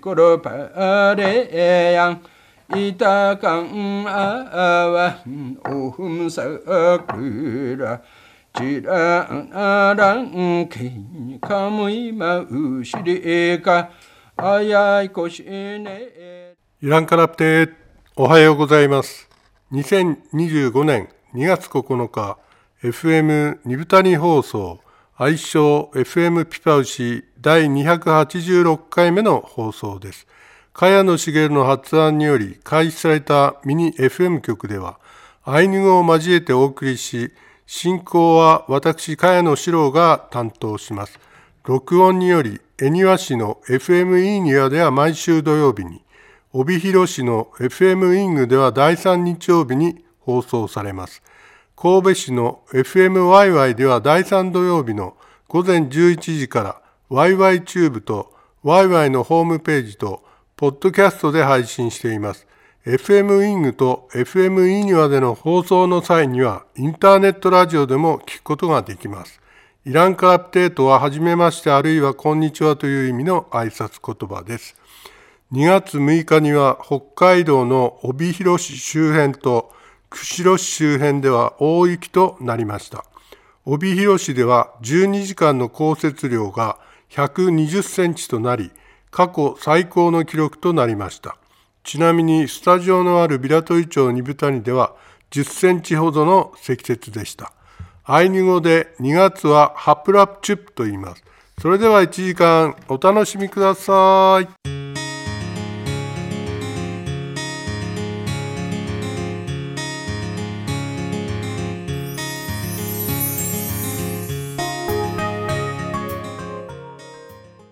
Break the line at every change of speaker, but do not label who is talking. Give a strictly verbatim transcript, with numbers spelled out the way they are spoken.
koro pare yang ita kang awan ohum sakura jira arang kin kamui ma ushiri ka ayai koshine。
イランカラプテおはようございます。にせんにじゅうごねんにがつここのか エフエム ニブタニ放送愛称 エフエム ピパウシだいにひゃくはちじゅうろっかいめの放送です。茅野茂の発案により開始されたミニ エフエム 局ではアイヌ語を交えてお送りし、進行は私茅野史郎が担当します。録音により恵庭市の エフエム イーニアでは毎週土曜日に、帯広市の エフエム イングではだいさん日曜日に放送されます。神戸市の エフエムワイワイ ではだいさん土曜日の午前じゅういちじから ワイワイ チューブと ワイワイ のホームページとポッドキャストで配信しています。エフエム イングと エフエム イニワでの放送の際にはインターネットラジオでも聞くことができます。イランカラプテートははじめましてあるいはこんにちはという意味の挨拶言葉です。にがつむいかには北海道の帯広市周辺と釧路市周辺では大雪となりました。帯広市ではじゅうにじかんの降雪量がひゃくにじゅっセンチとなり、過去最高の記録となりました。ちなみにスタジオのある平戸井町二部谷ではじゅっセンチほどの積雪でした。アイヌ語でにがつはハプラプチュップと言います。それではいちじかんお楽しみください。